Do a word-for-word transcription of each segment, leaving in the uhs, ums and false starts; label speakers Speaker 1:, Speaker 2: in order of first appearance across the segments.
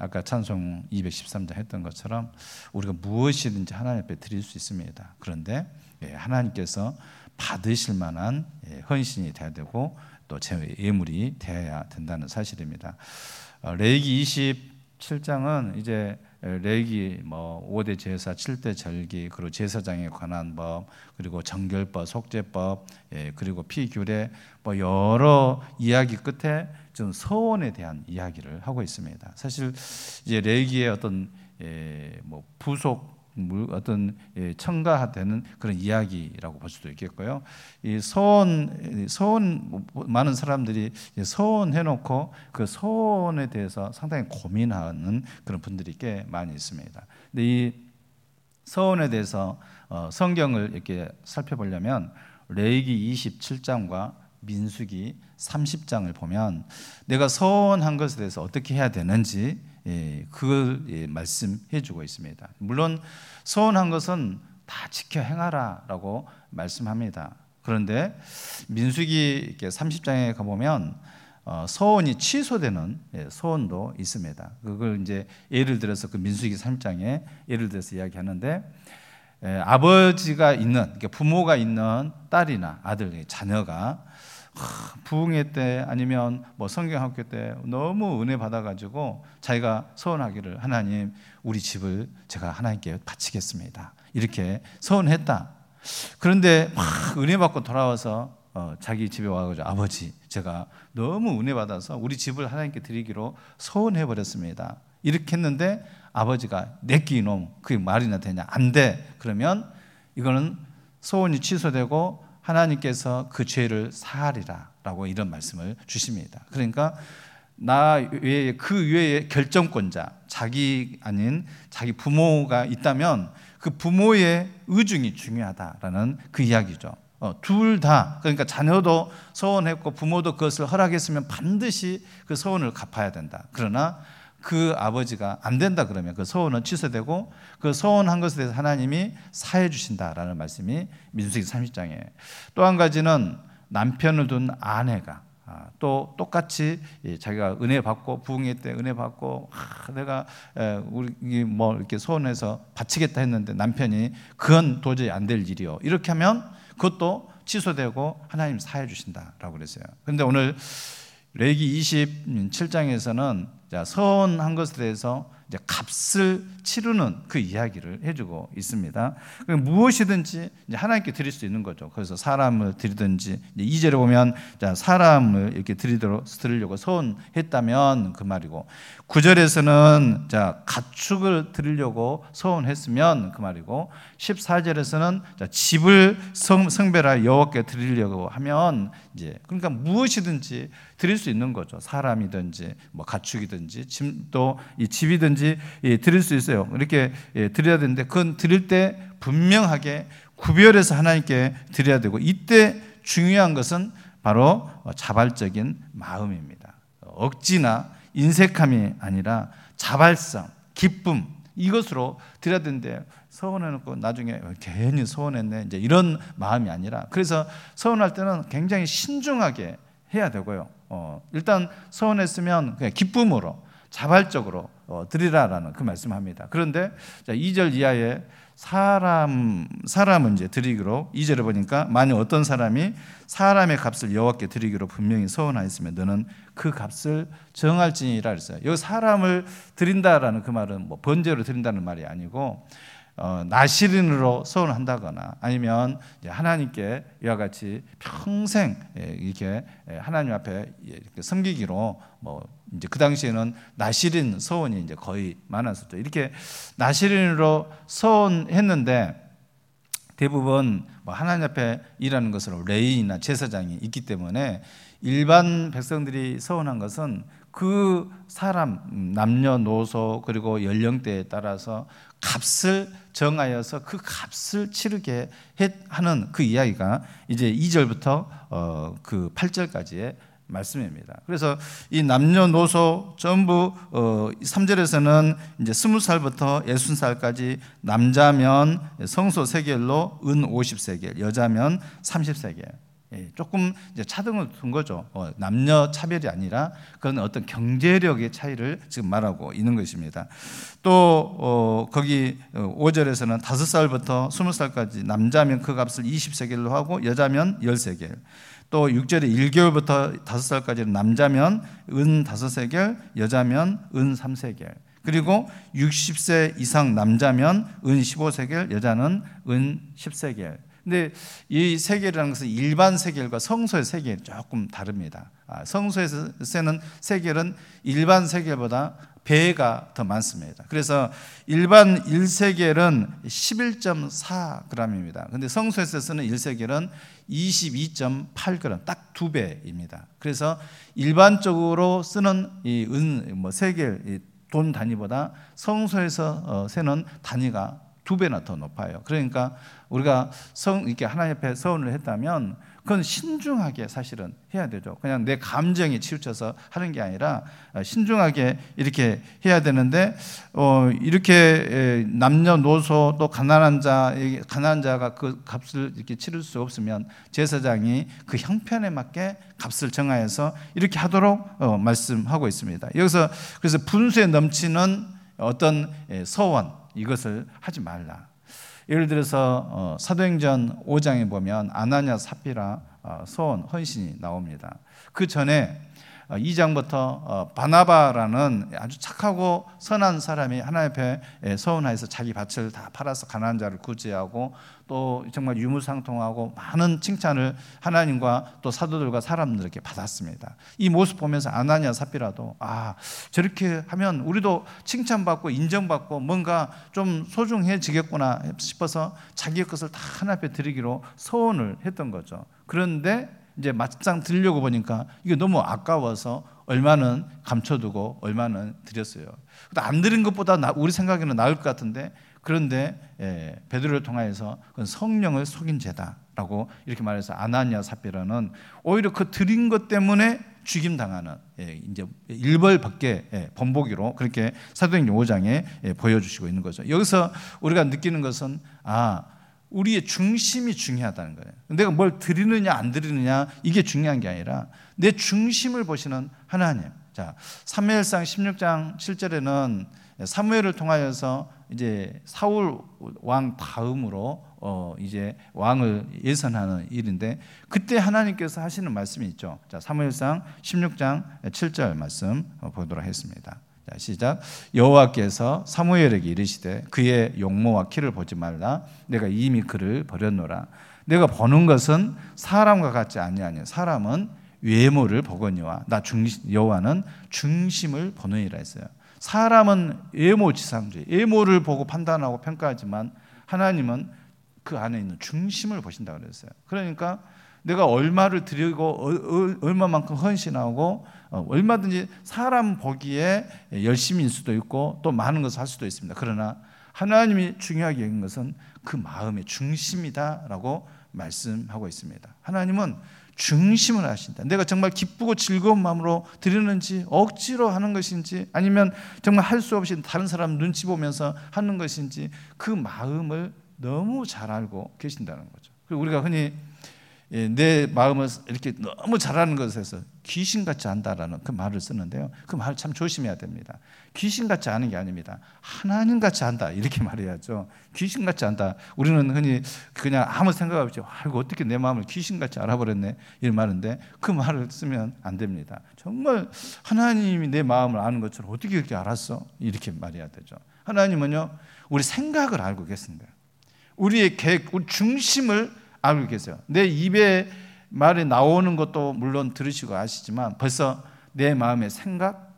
Speaker 1: 아까 찬송 이백십삼 장 했던 것처럼 우리가 무엇이든지 하나님 앞에 드릴 수 있습니다. 그런데 하나님께서 받으실 만한 헌신이 돼야 되고 또 제 예물이 되어야 된다는 사실입니다. 레위기 이십칠 장은 이제 레위기 뭐 오 대 제사, 칠 대 절기, 그리고 제사장에 관한 법, 그리고 정결법, 속죄법, 예, 그리고 피규례, 뭐 여러 이야기 끝에 좀 서원에 대한 이야기를 하고 있습니다. 사실 이제 레위기의 어떤 예, 뭐 부속 어떤 첨가되는 그런 이야기라고 볼 수도 있겠고요. 이 서원, 서원 많은 사람들이 서원해놓고 그 서원에 대해서 상당히 고민하는 그런 분들이 꽤 많이 있습니다. 근데 이 서원에 대해서 성경을 이렇게 살펴보려면 레위기 이십칠 장과 민수기 삼십 장을 보면 내가 서원한 것에 대해서 어떻게 해야 되는지 예, 그걸 예, 말씀해 주고 있습니다. 물론 서원한 것은 다 지켜 행하라라고 말씀합니다. 그런데 민수기 삼십 장에 가보면 어, 서원이 취소되는 예, 서원도 있습니다. 그걸 이제 예를 들어서 그 민수기 삼십 장에 예를 들어서 이야기하는데 예, 아버지가 있는 그러니까 부모가 있는 딸이나 아들, 자녀가 부흥회 때 아니면 뭐 성경학교 때 너무 은혜 받아가지고 자기가 서원하기를 하나님 우리 집을 제가 하나님께 바치겠습니다 이렇게 서원했다. 그런데 막 은혜 받고 돌아와서 어, 자기 집에 와가지고 아버지 제가 너무 은혜 받아서 우리 집을 하나님께 드리기로 서원해 버렸습니다 이렇게 했는데 아버지가 내끼 이놈 그게 말이나 되냐 안 돼. 그러면 이거는 서원이 취소되고 하나님께서 그 죄를 사하리라 라고 이런 말씀을 주십니다. 그러니까 나 외에 그 외에 결정권자 자기 아닌 자기 부모가 있다면 그 부모의 의중이 중요하다라는 그 이야기죠. 어, 둘 다 그러니까 자녀도 서원했고 부모도 그것을 허락했으면 반드시 그 서원을 갚아야 된다. 그러나 그 아버지가 안 된다 그러면 그 서원은 취소되고 그 서원한 것에 대해서 하나님이 사해 주신다라는 말씀이 민수기 삼십 장에 또 한 가지는 남편을 둔 아내가 또 똑같이 자기가 은혜 받고 부흥회 때 은혜 받고 아, 내가 우리 뭐 이렇게 서원해서 바치겠다 했는데 남편이 그건 도저히 안 될 일이요 이렇게 하면 그것도 취소되고 하나님 사해 주신다라고 그랬어요. 그런데 오늘 레위기 이십칠 장에서는 서원한 것에 대해서 이제 값을 치르는 그 이야기를 해주고 있습니다. 무엇이든지 이제 하나님께 드릴 수 있는 거죠. 그래서 사람을 드리든지 이 절에 보면 사람을 이렇게 드리도록 드리려고 서원했다면 그 말이고 구 절에서는 자 가축을 드리려고 서원했으면 그 말이고 십사 절에서는 자 집을 성, 성별하여 여호와께 드리려고 하면 이제 그러니까 무엇이든지 드릴 수 있는 거죠. 사람이든지 뭐 가축이든지 또 이 집이든지 예, 드릴 수 있어요. 이렇게 예, 드려야 되는데 그건 드릴 때 분명하게 구별해서 하나님께 드려야 되고 이때 중요한 것은 바로 자발적인 마음입니다. 억지나 인색함이 아니라 자발성, 기쁨 이것으로 드려야 되는데 서원해놓고 나중에 괜히 서원했네 이제 이런 마음이 아니라 그래서 서원할 때는 굉장히 신중하게 해야 되고요. 어, 일단 서원했으면 그냥 기쁨으로 자발적으로 어, 드리라라는 그 말씀합니다. 그런데 자, 이 절 이하에 사람 사람은 이제 드리기로 이 절에 보니까 만약 어떤 사람이 사람의 값을 여호와께 드리기로 분명히 서원하였으면 너는 그 값을 정할지니라 그랬어요. 여기 사람을 드린다라는 그 말은 뭐 번제로 드린다는 말이 아니고 어, 나시린으로 서원한다거나 아니면 하나님께 이와 같이 평생 이렇게 하나님 앞에 이렇게 섬기기로 뭐 이제 그 당시에는 나시린 서원이 이제 거의 많았었죠. 이렇게 나시린으로 서원했는데 대부분 뭐 하나님 앞에 일하는 것으로 레위나 제사장이 있기 때문에 일반 백성들이 서원한 것은 그 사람 남녀노소 그리고 연령대에 따라서 값을 정하여서 그 값을 치르게 하는 그 이야기가 이제 이 절부터 어 그 팔 절까지의 말씀입니다. 그래서 이 남녀노소 전부 어 삼 절에서는 이제 스무 살부터 예순 살까지 남자면 성소 세겔로 은 오십 세겔, 여자면 삼십 세겔. 조금 이제 차등을 둔 거죠. 어, 남녀 차별이 아니라 그건 어떤 경제력의 차이를 지금 말하고 있는 것입니다. 또 어, 거기 오 절에서는 다섯 살부터 스무 살까지 남자면 그 값을 이십 세겔로 하고 여자면 십 세겔. 또 육 절에 일 개월부터 다섯 살까지는 남자면 은 다섯 세겔, 여자면 은 삼 세겔. 그리고 육십 세 이상 남자면 은 십오 세겔, 여자는 은 십 세겔. 근데 이 세겔이라는 것은 일반 세겔과 성소의 세겔이 조금 다릅니다. 성소에서 쓰는 세겔은 일반 세겔보다 배가 더 많습니다. 그래서 일반 일 세겔은 십일 점 사 그램입니다. 근데 성소에서 쓰는 일 세겔은 이십이 점 팔 그램, 딱 두 배입니다. 그래서 일반적으로 쓰는 이 은, 뭐 세겔, 이 돈 단위보다 성소에서 세는 단위가 두 배나 더 높아요. 그러니까 우리가 성 이렇게 하나님 앞에 서원을 했다면 그건 신중하게 사실은 해야 되죠. 그냥 내 감정에 치우쳐서 하는 게 아니라 신중하게 이렇게 해야 되는데 어 이렇게 남녀노소 또 가난한 자 가난한 자가 그 값을 이렇게 치를 수 없으면 제사장이 그 형편에 맞게 값을 정하여서 이렇게 하도록 어 말씀하고 있습니다. 여기서 그래서 분수에 넘치는 어떤 서원 이것을 하지 말라. 예를 들어서 어, 사도행전 오 장에 보면 아나니아 삽비라 어, 소원 헌신이 나옵니다. 그 전에 어, 이 장부터 어, 바나바라는 아주 착하고 선한 사람이 하나님 앞에 서원하여서 자기 밭을 다 팔아서 가난한 자를 구제하고 또 정말 유무상통하고 많은 칭찬을 하나님과 또 사도들과 사람들에게 받았습니다. 이 모습 보면서 아나니아 삽비라도 아 저렇게 하면 우리도 칭찬받고 인정받고 뭔가 좀 소중해지겠구나 싶어서 자기의 것을 다 하나님 앞에 드리기로 서원을 했던 거죠. 그런데 이제 막상 드리려고 보니까 이게 너무 아까워서 얼마는 감춰두고 얼마는 드렸어요. 안 드린 것보다 우리 생각에는 나을 것 같은데 그런데 예, 베드로를 통하여서 그건 성령을 속인 죄다라고 이렇게 말해서 아나니아 삽비라는 오히려 그 드린 것 때문에 죽임 당하는 예, 이제 일벌밖에 예, 번복이로 그렇게 사도행전 오 장에 예, 보여주시고 있는 거죠. 여기서 우리가 느끼는 것은 아 우리의 중심이 중요하다는 거예요. 내가 뭘 드리느냐 안 드리느냐 이게 중요한 게 아니라 내 중심을 보시는 하나님. 자, 사무엘상 십육 장 칠 절에는 사무엘을 통하여서 이제 사울 왕 다음으로 어 이제 왕을 예선하는 일인데 그때 하나님께서 하시는 말씀이 있죠. 자, 사무엘상 십육 장 칠 절 말씀 보도록 하겠습니다. 자, 시작. 여호와께서 사무엘에게 이르시되 그의 용모와 키를 보지 말라. 내가 이미 그를 버렸노라. 내가 보는 것은 사람과 같지 아니하니 사람은 외모를 보거니와 나 중심, 여호와는 중심을 보느니라 했어요. 사람은 외모지상주의, 외모를 보고 판단하고 평가하지만 하나님은 그 안에 있는 중심을 보신다고 그랬어요. 그러니까 내가 얼마를 드리고 얼마만큼 헌신하고 얼마든지 사람 보기에 열심일 수도 있고 또 많은 것을 할 수도 있습니다. 그러나 하나님이 중요하게 여긴 것은 그 마음의 중심이다라고 말씀하고 있습니다. 하나님은 중심을 아신다. 내가 정말 기쁘고 즐거운 마음으로 드리는지 억지로 하는 것인지 아니면 정말 할 수 없이 다른 사람 눈치 보면서 하는 것인지 그 마음을 너무 잘 알고 계신다는 거죠. 그리고 우리가 흔히 내 마음을 이렇게 너무 잘하는 것에서 귀신같이 한다라는 그 말을 쓰는데요. 그 말을 참 조심해야 됩니다. 귀신같이 하는 게 아닙니다. 하나님같이 한다 이렇게 말해야죠. 귀신같이 한다. 우리는 흔히 그냥 아무 생각 없이 아이고 어떻게 내 마음을 귀신같이 알아버렸네 이런 말인데 그 말을 쓰면 안 됩니다. 정말 하나님이 내 마음을 아는 것처럼 어떻게 그렇게 알았어? 이렇게 말해야 되죠. 하나님은요 우리 생각을 알고 계신다. 우리의 계획, 우리 중심을 알고 계세요. 내 입에 말이 나오는 것도 물론 들으시고 아시지만 벌써 내 마음의 생각,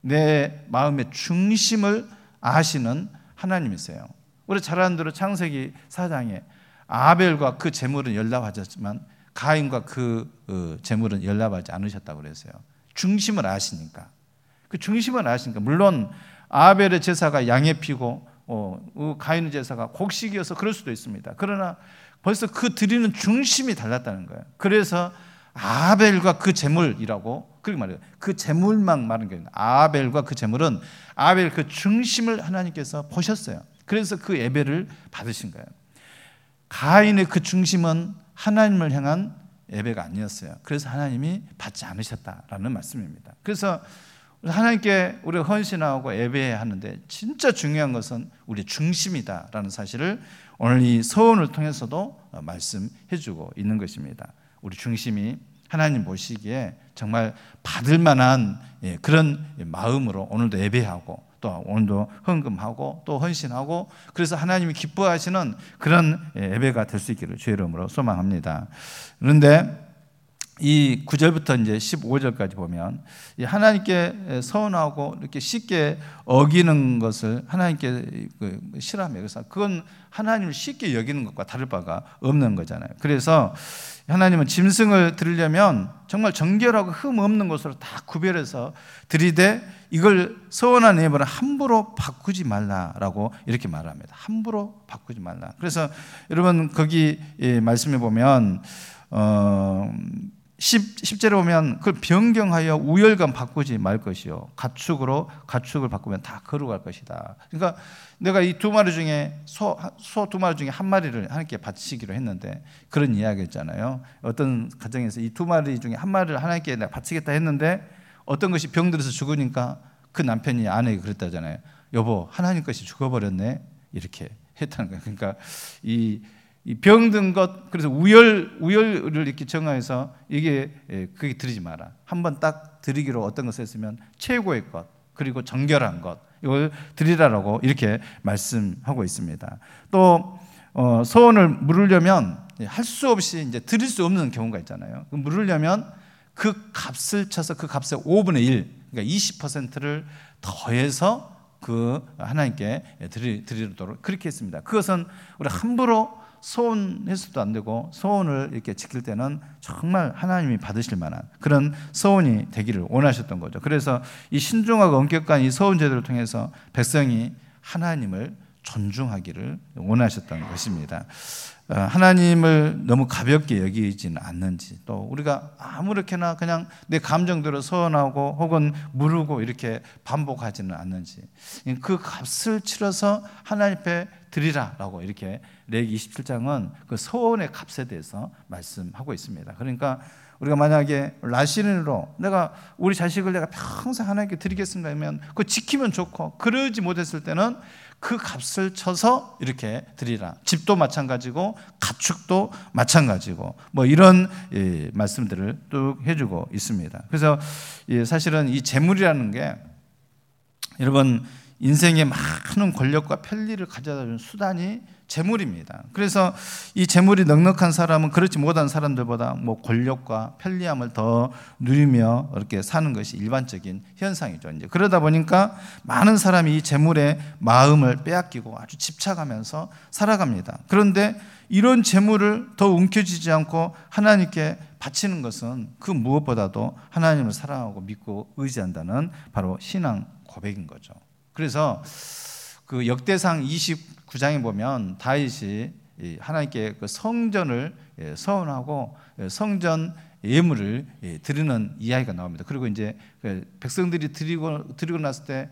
Speaker 1: 내 마음의 중심을 아시는 하나님이세요. 우리 잘 아는 대로 창세기 사 장에 아벨과 그 제물은 연락하셨지만 가인과 그 제물은 연락하지 않으셨다고 그랬어요. 중심을 아시니까. 그 중심을 아시니까 물론 아벨의 제사가 양의 피고 어, 가인의 제사가 곡식이어서 그럴 수도 있습니다. 그러나 벌써 그 드리는 중심이 달랐다는 거예요. 그래서 아벨과 그 제물이라고 그렇게 말해요. 그 제물만 말하는 게 아니라 아벨과 그 제물은 아벨 그 중심을 하나님께서 보셨어요. 그래서 그 예배를 받으신 거예요. 가인의 그 중심은 하나님을 향한 예배가 아니었어요. 그래서 하나님이 받지 않으셨다라는 말씀입니다. 그래서 하나님께 우리가 헌신하고 예배해야 하는데 진짜 중요한 것은 우리 중심이다라는 사실을 오늘 이 서원을 통해서도 말씀해주고 있는 것입니다. 우리 중심이 하나님 보시기에 정말 받을 만한 그런 마음으로 오늘도 예배하고 또 오늘도 헌금하고 또 헌신하고 그래서 하나님이 기뻐하시는 그런 예배가 될 수 있기를 주의 이름으로 소망합니다. 그런데 이 구 절부터 이제 십오 절까지 보면 하나님께 서운하고 이렇게 쉽게 어기는 것을 하나님께 싫어하며 그래서 그건 하나님을 쉽게 여기는 것과 다를 바가 없는 거잖아요. 그래서 하나님은 짐승을 드리려면 정말 정결하고 흠 없는 것으로 다 구별해서 드리되 이걸 서운한 예물은 함부로 바꾸지 말라라고 이렇게 말합니다. 함부로 바꾸지 말라. 그래서 여러분 거기 말씀해 보면 어 십 절에 보면 그걸 변경하여 우열감 바꾸지 말 것이요 가축으로 가축을 바꾸면 다 거룩할 것이다. 그러니까 내가 이 두 마리 중에 소 소 두 마리 중에 한 마리를 하나님께 바치기로 했는데 그런 이야기였잖아요. 어떤 가정에서 이 두 마리 중에 한 마리를 하나님께 내가 바치겠다 했는데 어떤 것이 병들어서 죽으니까 그 남편이 아내에게 그랬다잖아요. 여보 하나님 것이 죽어버렸네 이렇게 했다는 거예요. 그러니까 이 이 병든 것 그래서 우열 우열을 이렇게 정하여서 이게 그게 드리지 마라. 한번 딱 드리기로 어떤 것을 했으면 최고의 것 그리고 정결한 것 이걸 드리라라고 이렇게 말씀하고 있습니다. 또 어, 소원을 물으려면 할 수 없이 이제 드릴 수 없는 경우가 있잖아요. 물으려면 그 값을 쳐서 그 값의 오분의 일 그러니까 이십 퍼센트를 더해서 그 하나님께 드리, 드리도록 그렇게 했습니다. 그것은 우리 함부로 소원해서도 안 되고 소원을 이렇게 지킬 때는 정말 하나님이 받으실 만한 그런 소원이 되기를 원하셨던 거죠. 그래서 이 신중하고 엄격한 이 소원 제도를 통해서 백성이 하나님을 존중하기를 원하셨던 것입니다. 하나님을 너무 가볍게 여기지는 않는지 또 우리가 아무렇게나 그냥 내 감정대로 소원하고 혹은 물고 이렇게 반복하지는 않는지 그 값을 치러서 하나님 앞에 드리라라고 이렇게 레위기 이십칠 장은 그 소원의 값에 대해서 말씀하고 있습니다. 그러니까 우리가 만약에 라시린으로 내가 우리 자식을 내가 평생 하나님께 드리겠습니다 하면 그거 지키면 좋고 그러지 못했을 때는 그 값을 쳐서 이렇게 드리라. 집도 마찬가지고 가축도 마찬가지고 뭐 이런 예, 말씀들을 쭉 해주고 있습니다. 그래서 예, 사실은 이 재물이라는 게 여러분 인생에 많은 권력과 편리를 가져다 주는 수단이 재물입니다. 그래서 이 재물이 넉넉한 사람은 그렇지 못한 사람들보다 뭐 권력과 편리함을 더 누리며 이렇게 사는 것이 일반적인 현상이죠. 이제 그러다 보니까 많은 사람이 이 재물에 마음을 빼앗기고 아주 집착하면서 살아갑니다. 그런데 이런 재물을 더 움켜쥐지 않고 하나님께 바치는 것은 그 무엇보다도 하나님을 사랑하고 믿고 의지한다는 바로 신앙 고백인 거죠. 그래서 그 역대상 이십구 장에 보면 다윗이 하나님께 그 성전을 서원하고 성전 예물을 드리는 이야기가 나옵니다. 그리고 이제 백성들이 드리고 드리고 났을 때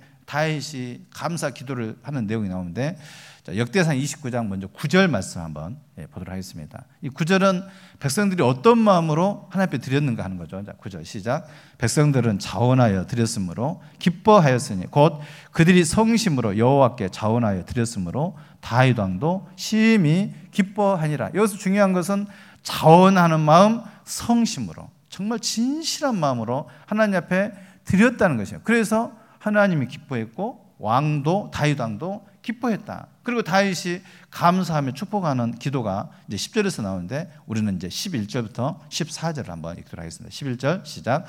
Speaker 1: 다윗이 감사 기도를 하는 내용이 나오는데 역대상 이십구 장 먼저 구 절 말씀 한번 보도록 하겠습니다. 이 구 절은 백성들이 어떤 마음으로 하나님 앞에 드렸는가 하는 거죠. 자, 구 절 시작. 백성들은 자원하여 드렸으므로 기뻐하였으니 곧 그들이 성심으로 여호와께 자원하여 드렸으므로 다윗 왕도 심히 기뻐하니라. 여기서 중요한 것은 자원하는 마음, 성심으로 정말 진실한 마음으로 하나님 앞에 드렸다는 것이에요. 그래서 하나님이 기뻐했고 왕도 다윗 왕도 기뻐했다. 그리고 다윗이 감사하며 축복하는 기도가 이제 십 절에서 나오는데 우리는 이제 십일 절부터 십사 절을 한번 읽도록 하겠습니다. 십일 절 시작.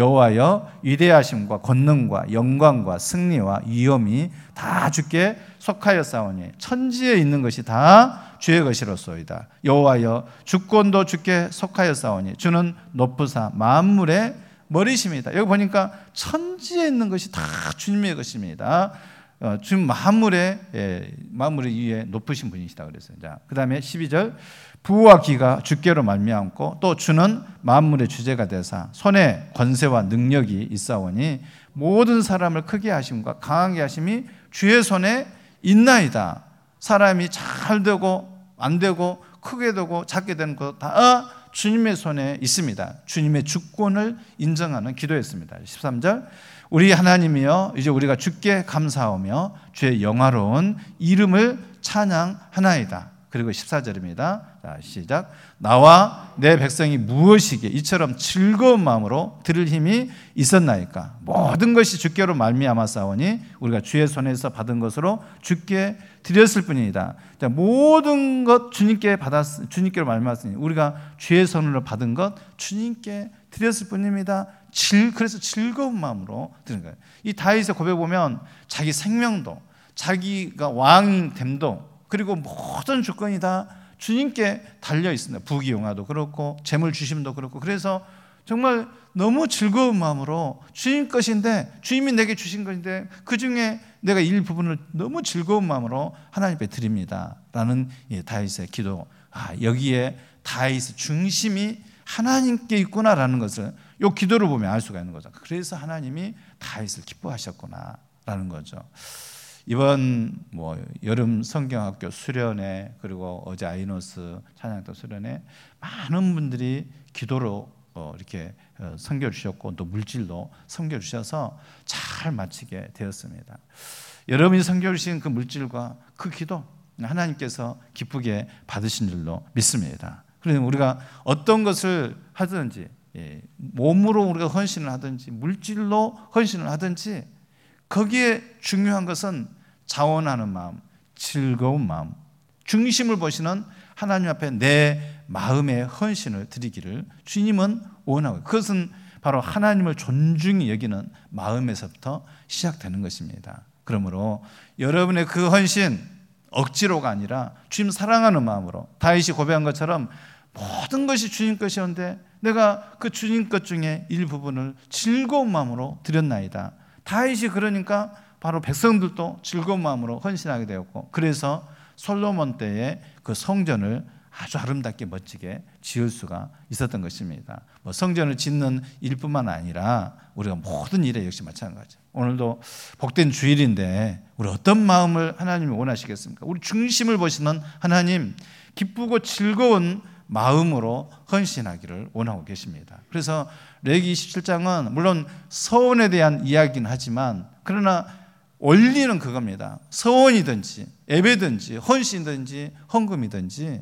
Speaker 1: 여호와여 위대하심과 권능과 영광과 승리와 위엄이 다 주께 속하였사오니 천지에 있는 것이 다 주의 것이로소이다. 여호와여 주권도 주께 속하였사오니 주는 높으사 만물의 머리십니다. 여기 보니까 천지에 있는 것이 다 주님의 것입니다. 어, 주님 만물의 예, 만물의 위에 높으신 분이시다 그랬어요. 자, 그다음에 십이 절 부와 기가 주께로 말미암고 또 주는 만물의 주제가 되사 손에 권세와 능력이 있사오니 모든 사람을 크게 하심과 강하게 하심이 주의 손에 있나이다. 사람이 잘 되고 안 되고 크게 되고 작게 되는 것 다 주님의 손에 있습니다. 주님의 주권을 인정하는 기도였습니다. 십삼 절 우리 하나님이여 이제 우리가 주께 감사하며 주의 영화로운 이름을 찬양하나이다. 그리고 십사 절입니다. 자, 시작. 나와 내 백성이 무엇이기에 이처럼 즐거운 마음으로 들을 힘이 있었나이까. 모든 것이 주께로 말미암아 싸우니 우리가 주의 손에서 받은 것으로 주께 드렸을 뿐이다. 자, 모든 것 주님께 받았 주님께로 말미암았으니 우리가 주의 손으로 받은 것 주님께 드렸을 뿐입니다. 질, 그래서 즐거운 마음으로 드는 거예요. 이 다윗의 고백 보면 자기 생명도 자기가 왕됨도 그리고 모든 주권이 다 주님께 달려 있습니다. 부귀영화도 그렇고 재물 주심도 그렇고 그래서 정말 너무 즐거운 마음으로 주님 것인데 주님이 내게 주신 것인데 그중에 내가 일부분을 너무 즐거운 마음으로 하나님께 드립니다 라는 다윗의 기도. 아, 여기에 다윗의 중심이 하나님께 있구나라는 것을 이 기도를 보면 알 수가 있는 거죠. 그래서 하나님이 다윗을 기뻐하셨구나 라는 거죠. 이번 뭐 여름 성경학교 수련회 그리고 어제 아이노스 찬양도 수련회 많은 분들이 기도로 어 이렇게 섬겨 주셨고 또 물질로 섬겨 주셔서 잘 마치게 되었습니다. 여러분이 섬겨 주신 그 물질과 그 기도 하나님께서 기쁘게 받으신 줄로 믿습니다. 그래서 우리가 어떤 것을 하든지 몸으로 우리가 헌신을 하든지 물질로 헌신을 하든지 거기에 중요한 것은 자원하는 마음, 즐거운 마음, 중심을 보시는 하나님 앞에 내 마음의 헌신을 드리기를 주님은 원하고 그것은 바로 하나님을 존중히 여기는 마음에서부터 시작되는 것입니다. 그러므로 여러분의 그 헌신 억지로가 아니라 주님 사랑하는 마음으로 다윗이 고백한 것처럼 모든 것이 주님 것이었는데 내가 그 주님 것 중에 일부분을 즐거운 마음으로 드렸나이다. 다윗이 그러니까 바로 백성들도 즐거운 마음으로 헌신하게 되었고 그래서 솔로몬 때에 그 성전을 아주 아름답게 멋지게 지을 수가 있었던 것입니다. 뭐 성전을 짓는 일뿐만 아니라 우리가 모든 일에 역시 마찬가지죠. 오늘도 복된 주일인데 우리 어떤 마음을 하나님이 원하시겠습니까? 우리 중심을 보시는 하나님 기쁘고 즐거운 마음으로 헌신하기를 원하고 계십니다. 그래서 레위기 이십칠 장은 물론 서원에 대한 이야기는 하지만 그러나 원리는 그겁니다. 서원이든지 예배든지 헌신이든지 헌금이든지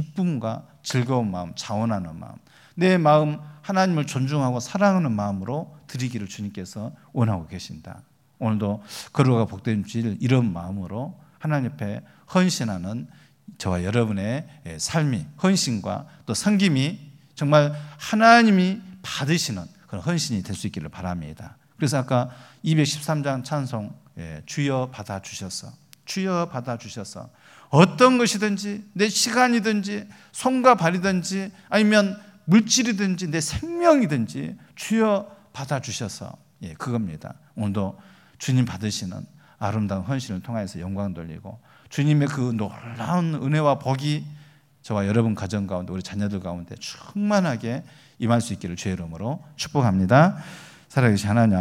Speaker 1: 기쁨과 즐거운 마음, 자원하는 마음, 내 마음 하나님을 존중하고 사랑하는 마음으로 드리기를 주님께서 원하고 계신다. 오늘도 거룩하고 복된 주일 이런 마음으로 하나님 앞에 헌신하는 저와 여러분의 삶이 헌신과 또 섬김이 정말 하나님이 받으시는 그런 헌신이 될 수 있기를 바랍니다. 그래서 아까 이백십삼 장 찬송 예, 주여 받아주셔서 주여 받아주셔서 어떤 것이든지 내 시간이든지 손과 발이든지 아니면 물질이든지 내 생명이든지 주여 받아주셔서 예, 그겁니다. 오늘도 주님 받으시는 아름다운 헌신을 통해서 영광 돌리고 주님의 그 놀라운 은혜와 복이 저와 여러분 가정 가운데 우리 자녀들 가운데 충만하게 임할 수 있기를 주의 이름으로 축복합니다. 살아계신 하나님